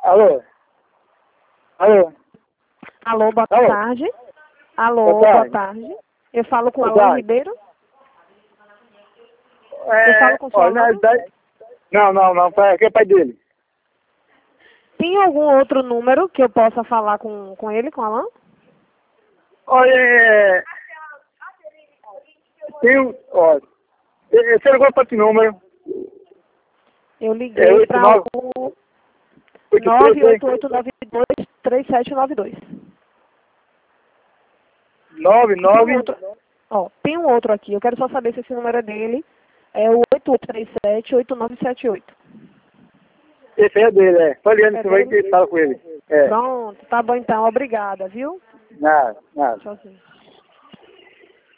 Alô? Alô? Alô, boa Alô? tarde. Alô, Boa boa tarde. Eu falo com Boa Alan tarde. Ribeiro. Eu falo com o seu Olha, na Alan. realidade... Não, aqui é pai dele. Tem algum outro número que eu possa falar com ele, com o Alan? Olha, tem um... Olha, você ligou para que número? Eu liguei para o 988923792. 99... Tem um outro aqui. Eu quero só saber se esse número é dele. É o 8837-8978. Esse é dele, é. Só ligando É que vai dele? que fala com ele. É. Pronto, tá bom então. Obrigada, viu? Nada. Tchauzinho.